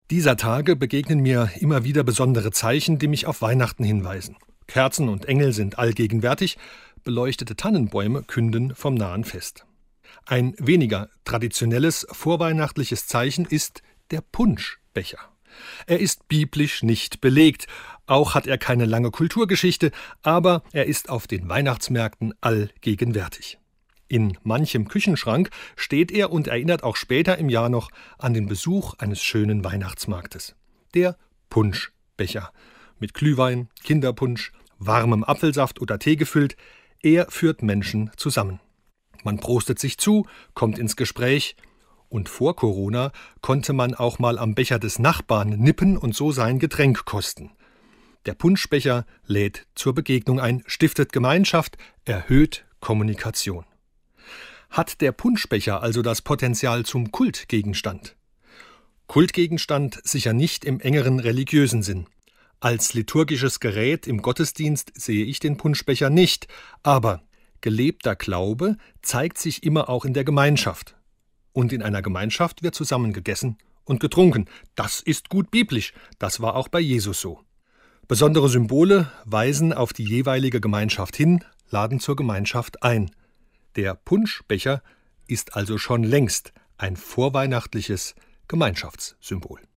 Dieser Tage begegnen mir immer wieder besondere Zeichen, die mich auf Weihnachten hinweisen. Kerzen und Engel sind allgegenwärtig, beleuchtete Tannenbäume künden vom nahen Fest. Ein weniger traditionelles vorweihnachtliches Zeichen ist der Punschbecher. Er ist biblisch nicht belegt, auch hat er keine lange Kulturgeschichte, aber er ist auf den Weihnachtsmärkten allgegenwärtig. In manchem Küchenschrank steht er und erinnert auch später im Jahr noch an den Besuch eines schönen Weihnachtsmarktes. Der Punschbecher. Mit Glühwein, Kinderpunsch, warmem Apfelsaft oder Tee gefüllt, er führt Menschen zusammen. Man prostet sich zu, kommt ins Gespräch. Und vor Corona konnte man auch mal am Becher des Nachbarn nippen und so sein Getränk kosten. Der Punschbecher lädt zur Begegnung ein, stiftet Gemeinschaft, erhöht Kommunikation. Hat der Punschbecher also das Potenzial zum Kultgegenstand? Kultgegenstand sicher nicht im engeren religiösen Sinn. Als liturgisches Gerät im Gottesdienst sehe ich den Punschbecher nicht, aber gelebter Glaube zeigt sich immer auch in der Gemeinschaft. Und in einer Gemeinschaft wird zusammen gegessen und getrunken. Das ist gut biblisch, das war auch bei Jesus so. Besondere Symbole weisen auf die jeweilige Gemeinschaft hin, laden zur Gemeinschaft ein. Der Punschbecher ist also schon längst ein vorweihnachtliches Gemeinschaftssymbol.